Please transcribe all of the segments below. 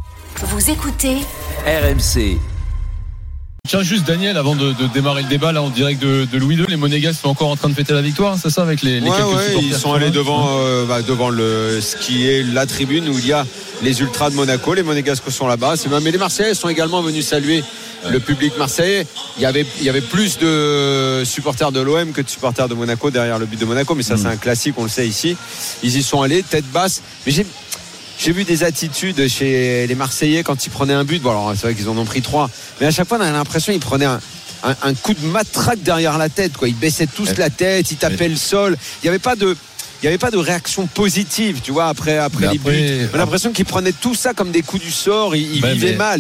Vous écoutez RMC. Tiens, juste Daniel, avant de démarrer le débat là en direct de Louis II, les Monégasques sont encore en train de fêter la victoire, c'est ça, avec les quelques supporters. Ils sont allés devant ce qui est la tribune où il y a les ultras de Monaco. Les Monégasques sont là-bas. Mais les Marseillais sont également venus saluer le public marseillais. Il y avait plus de supporters de l'OM que de supporters de Monaco derrière le but de Monaco, mais ça c'est un classique, on le sait ici. Ils y sont allés tête basse. Mais j'ai vu des attitudes chez les Marseillais quand ils prenaient un but. Bon, alors c'est vrai qu'ils en ont pris 3, mais à chaque fois on a l'impression qu'ils prenaient un coup de matraque derrière la tête, quoi. Ils baissaient tous la tête, ils tapaient le sol. Il n'y avait pas de réaction positive, tu vois, après les buts. On a l'impression qu'ils prenaient tout ça comme des coups du sort. Ils vivent mal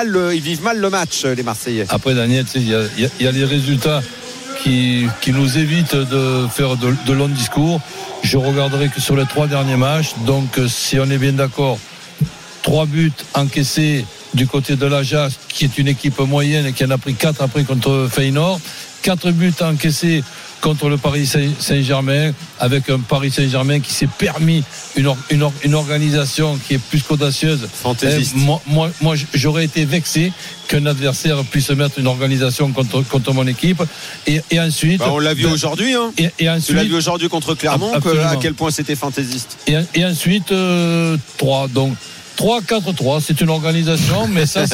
le match, les Marseillais. Après, Daniel, il y a les résultats qui nous évitent de faire de longs discours. Je regarderai que sur les 3 derniers matchs. Donc, si on est bien d'accord, 3 buts encaissés du côté de l'Ajax, qui est une équipe moyenne et qui en a pris 4 après contre Feyenoord. 4 buts encaissés contre le Paris Saint-Germain, avec un Paris Saint-Germain qui s'est permis une organisation qui est plus qu'audacieuse. Fantaisiste. Moi, j'aurais été vexé qu'un adversaire puisse mettre une organisation contre mon équipe. Et ensuite, on l'a vu aujourd'hui. Hein. Et ensuite, tu l'as vu aujourd'hui contre Clermont, à quel point c'était fantaisiste. Et ensuite, 3. Donc 3-4-3, c'est une organisation, mais ça,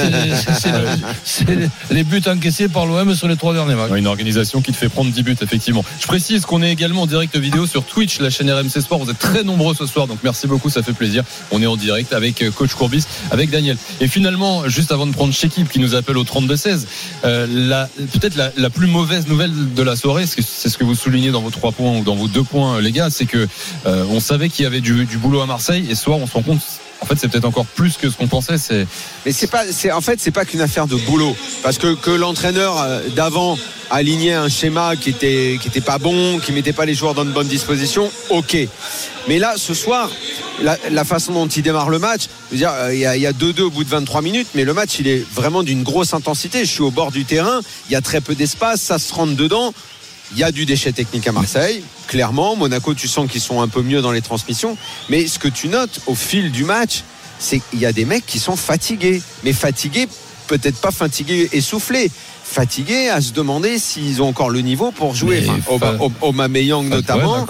c'est les buts encaissés par l'OM sur les 3 derniers matchs. Une organisation qui te fait prendre 10 buts, effectivement. Je précise qu'on est également en direct vidéo sur Twitch, la chaîne RMC Sport. Vous êtes très nombreux ce soir, donc merci beaucoup, ça fait plaisir. On est en direct avec Coach Courbis, avec Daniel. Et finalement, juste avant de prendre Chekib qui nous appelle au 32-16, peut-être la plus mauvaise nouvelle de la soirée, c'est ce que vous soulignez dans vos 3 points ou dans vos 2 points, les gars, c'est que on savait qu'il y avait du boulot à Marseille, et ce soir, on se rend compte. En fait, c'est peut-être encore plus que ce qu'on pensait. Mais c'est pas qu'une affaire de boulot, parce que l'entraîneur d'avant alignait un schéma qui était pas bon, qui mettait pas les joueurs dans de bonnes dispositions. Ok. Mais là, ce soir, la façon dont il démarre le match, je veux dire, il y a 2-2 au bout de 23 minutes, mais le match, il est vraiment d'une grosse intensité. Je suis au bord du terrain, il y a très peu d'espace, ça se rentre dedans. Il y a du déchet technique à Marseille, clairement. Monaco, tu sens qu'ils sont un peu mieux dans les transmissions. Mais ce que tu notes au fil du match, c'est qu'il y a des mecs qui sont fatigués. Mais fatigués, peut-être pas fatigués essoufflés. Fatigués à se demander s'ils ont encore le niveau pour jouer. Aubameyang notamment.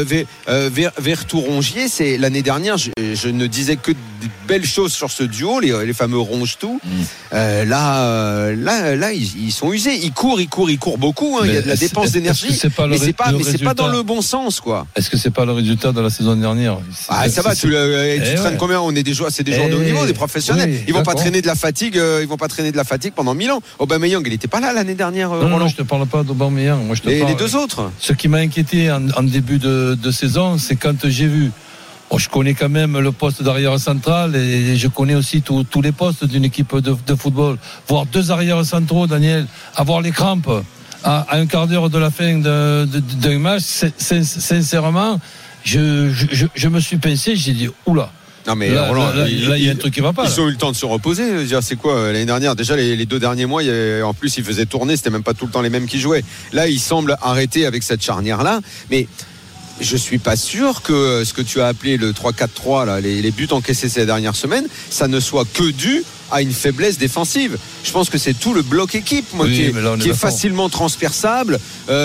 Vertou-Rongier, c'est l'année dernière, je ne disais que de belles choses sur ce duo, les fameux ronge-tout. Là, ils sont usés. Ils courent beaucoup. Il y a de la dépense d'énergie. Mais c'est pas dans le bon sens, quoi. Est-ce que c'est pas le résultat de la saison dernière? Ça va. Tu traînes combien? C'est des joueurs de haut niveau, des professionnels. Ils vont pas traîner de la fatigue. Ils vont pas traîner de la fatigue pendant 1000 ans. Aubameyang, il était pas là l'année dernière. Non, je te parle pas d'Aubameyang. Moi, je te parle. Les 2 autres. Ce qui m'a inquiété en début de saison, c'est quand j'ai vu. Je connais quand même le poste d'arrière central et je connais aussi tous les postes d'une équipe de football. Voir 2 arrières centraux, Daniel, avoir les crampes à un quart d'heure de la fin d'un match, sincèrement, je me suis pincé, j'ai dit oula. Non mais là, il y a un truc qui va pas. Ils ont eu le temps de se reposer. C'est quoi l'année dernière? Déjà les 2 derniers mois, en plus ils faisaient tourner, c'était même pas tout le temps les mêmes qui jouaient. Là, ils semblent arrêter avec cette charnière là, mais je suis pas sûr que ce que tu as appelé le 3-4-3 là, les buts encaissés ces dernières semaines, ça ne soit que dû à une faiblesse défensive. Je pense que c'est tout le bloc équipe qui est facilement transperçable.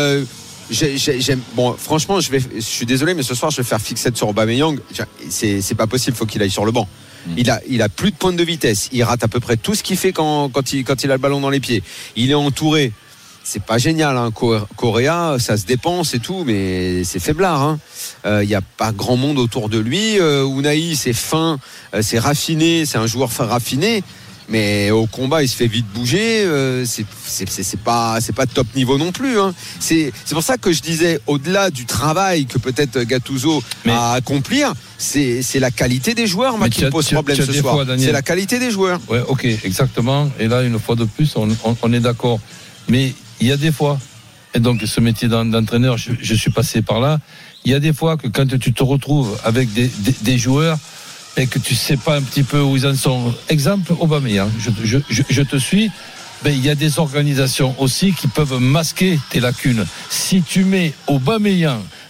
Franchement, je suis désolé, mais ce soir, je vais faire fixette sur Aubameyang. C'est pas possible, faut qu'il aille sur le banc. Il a plus de pointe de vitesse. Il rate à peu près tout ce qu'il fait quand il a le ballon dans les pieds. Il est entouré. C'est pas génial, hein. Correa, ça se dépense et tout, mais c'est faiblard. Il n'y a pas grand monde autour de lui. Unai, c'est fin, c'est raffiné, c'est un joueur raffiné. Mais au combat, il se fait vite bouger. C'est pas top niveau non plus. C'est pour ça que je disais, au-delà du travail que peut-être Gattuso a à accomplir, c'est la qualité des joueurs qui me pose problème ce soir. C'est la qualité des joueurs. Ouais, ok, exactement. Et là, une fois de plus, on est d'accord. Mais il y a des fois, et donc ce métier d'entraîneur, je suis passé par là. Il y a des fois que quand tu te retrouves avec des joueurs et que tu sais pas un petit peu où ils en sont. Exemple, Aubameyang, je te suis. Ben, il y a des organisations aussi qui peuvent masquer tes lacunes. Si tu mets Aubameyang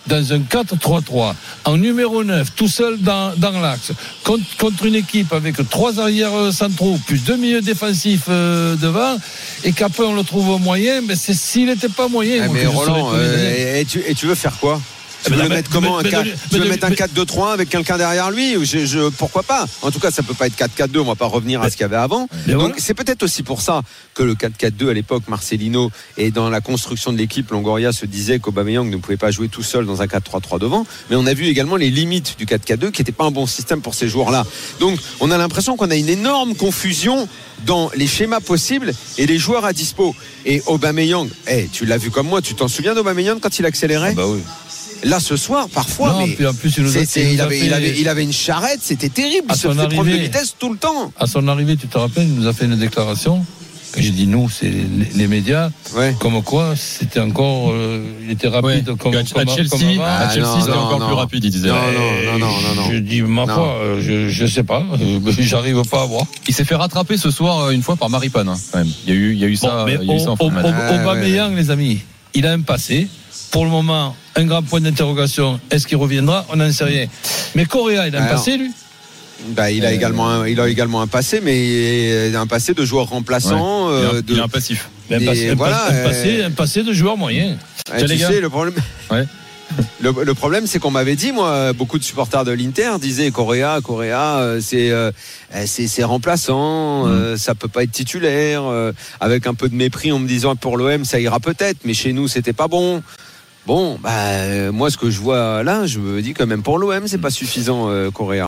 dans un 4-3-3, en numéro 9, tout seul dans l'axe, contre une équipe avec 3 arrières centraux, plus 2 milieux défensifs devant, et qu'après on le trouve moyen, mais s'il n'était pas moyen. Mais Roland, tu veux faire quoi? Tu veux le mettre comment? Tu veux mettre un 4-2-3 avec quelqu'un derrière lui? Pourquoi pas? En tout cas, ça peut pas être 4-4-2. On va pas revenir à ce qu'il y avait avant. Donc, c'est peut-être aussi pour ça que le 4-4-2 à l'époque, Marcelino, et dans la construction de l'équipe, Longoria se disait qu'Aubameyang ne pouvait pas jouer tout seul dans un 4-3-3 devant. Mais on a vu également les limites du 4-4-2 qui n'était pas un bon système pour ces joueurs-là. Donc, on a l'impression qu'on a une énorme confusion dans les schémas possibles et les joueurs à dispo. Et Aubameyang, tu l'as vu comme moi, tu t'en souviens d'Aubameyang quand il accélérait? Bah oui. Là ce soir parfois, non, mais puis en plus, il avait une charrette, c'était terrible, il se fait prendre de vitesse tout le temps. À son arrivée, tu te rappelles, il nous a fait une déclaration. J'ai dit nous, c'est les médias, comme quoi c'était encore, il était rapide comme à Chelsea, c'était encore plus rapide, il disait. Non. Je dis ma foi, je sais pas, j'arrive pas à voir. Il s'est fait rattraper ce soir une fois par Maripane, hein, quand même. Il y a eu ça. Mais Aubameyang, les amis, il a un passé. Pour le moment, un grand point d'interrogation. Est-ce qu'il reviendra? On n'en sait rien. Mais Correa, il a un passé, lui? Il a également un passé, mais un passé de joueur remplaçant. Il a un passif. Un passé de joueur moyen. Tu sais, le problème. Ouais. Le problème, c'est qu'on m'avait dit, moi, beaucoup de supporters de l'Inter disaient Correa, c'est remplaçant, ça peut pas être titulaire. Avec un peu de mépris, en me disant pour l'OM, ça ira peut-être, mais chez nous, c'était pas bon. Bon, moi, ce que je vois là, je me dis quand même pour l'OM, c'est pas suffisant, Correa.